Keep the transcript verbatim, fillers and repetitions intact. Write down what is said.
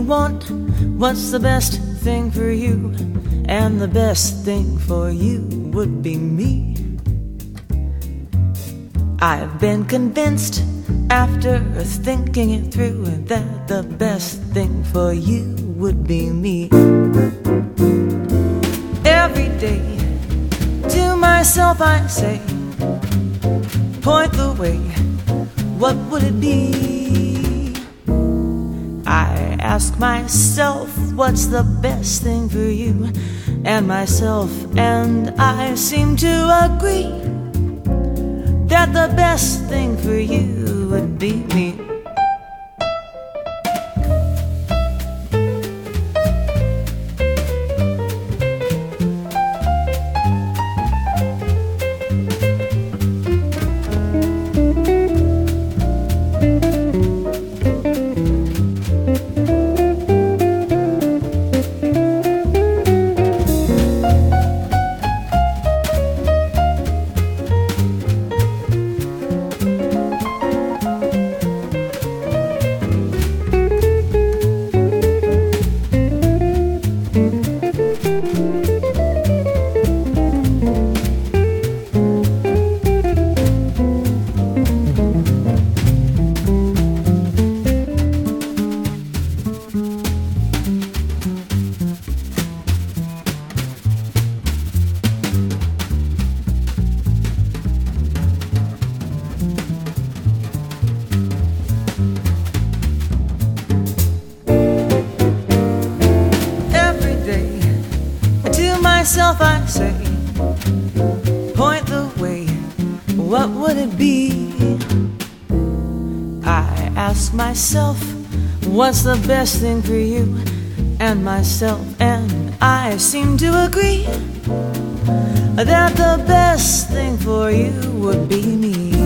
want what's the best thing for you, and the best thing for you would be me. I've been convinced after thinking it through that the best thing for you would be me. Every day to myself I say, point the way, what would it be? I ask myself, what's the best thing for you and myself, and I seem to agree that the best thing for you would be me. Myself I say, point the way, what would it be? I ask myself, what's the best thing for you and myself, and I seem to agree that the best thing for you would be me.